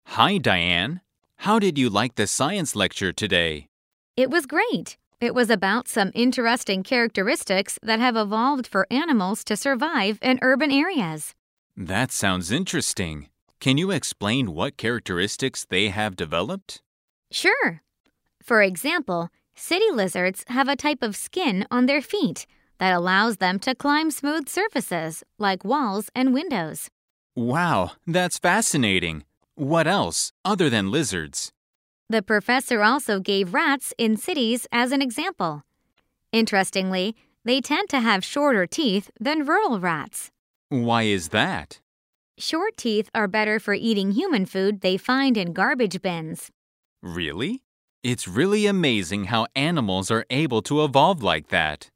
Hi, Diane. How did you like the science lecture today? It was great. It was about some interesting characteristics that have evolved for animals to survive in urban areas. That sounds interesting. Can you explain what characteristics they have developed? Sure. For example, city lizards have a type of skin on their feet that allows them to climb smooth surfaces like walls and windows. Wow, that's fascinating. What else, other than lizards? The professor also gave rats in cities as an example. Interestingly, they tend to have shorter teeth than rural rats. Why is that? Short teeth are better for eating human food they find in garbage bins. Really? It's really amazing how animals are able to evolve like that.